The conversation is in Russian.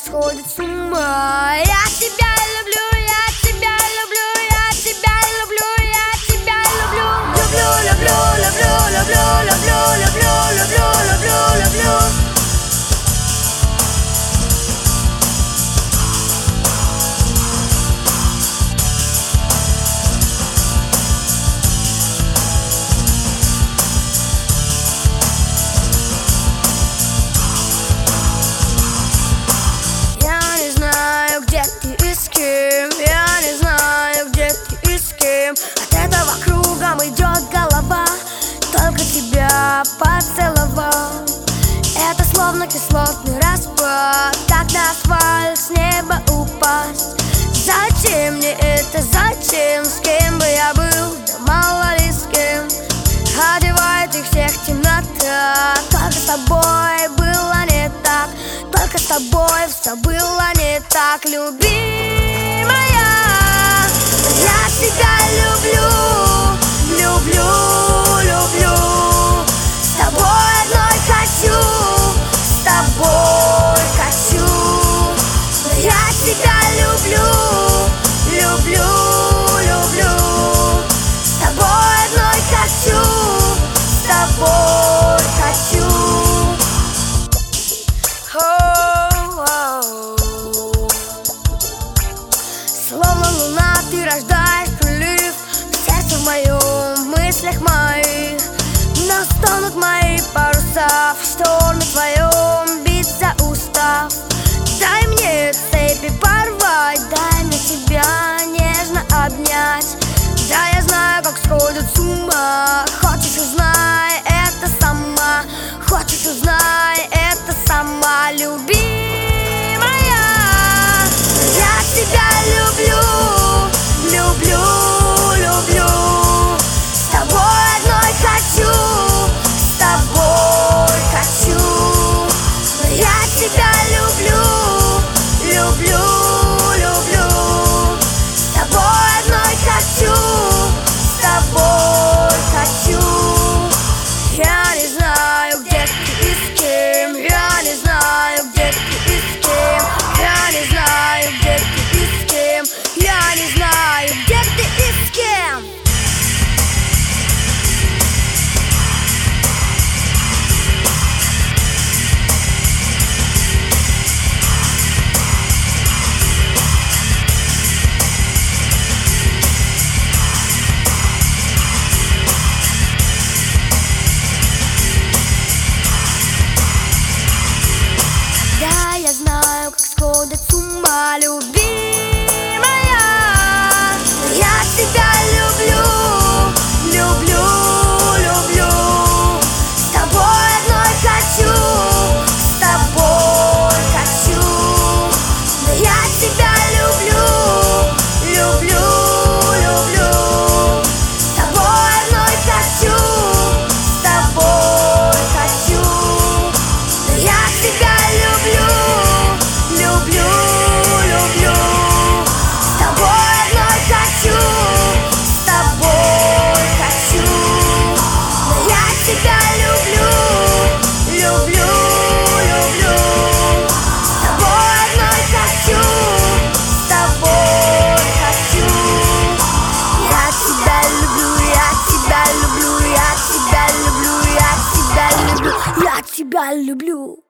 сходит с ума. Я тебя люблю, я тебя люблю, я тебя люблю, я тебя люблю. Люблю, люблю, люблю, люблю, люблю, люблю, люблю, люблю, люблю. Идет голова, только тебя поцеловал. Это словно кислотный распад, как на асфальт с неба упасть. Зачем мне это, зачем? С кем бы я был, да мало ли с кем. Одевает их всех темнота. Только с тобой было не так, только с тобой все было не так, любимая. Я тебя люблю. Люблю, люблю, с тобой одной хочу, с тобой хочу. Я тебя люблю, люблю, люблю, с тобой одной хочу, с тобой хочу. Словно луна ты рождаешь прилив в сердце моем, в мыслях моих настанут мои паруса. В шторме твоем биться устав. Дай мне цепи порвать, дай мне тебя нежно обнять. Да, я знаю, как сходят с ума. Хочешь, узнай это сама. Хочешь, узнай это сама, любимая. Я тебя люблю, люблю, люблю. С тобой одной хочу, с тобой хочу. Я тебя люблю, люблю, люблю. С тобой одной хочу, с тобой хочу. Я не знаю, где ты и с кем. Я не знаю, где ты и с кем. Я не знаю, где ты и с кем. Я не знаю, где ты и с кем. Да, я знаю, как сходят с ума, любимая. Я тебя люблю, люблю, люблю. С тобой одной хочу, с тобой хочу. Я тебя люблю, люблю, люблю. С тобой одной хочу, с тобой хочу. Я тебя люблю, люблю, люблю. С тобой одной хочу, с тобой хочу. Я тебя люблю, люблю, люблю. С тобой одной хочу, с тобой хочу. Я тебя люблю, я тебя люблю, я тебя люблю, я тебя люблю, я тебя люблю.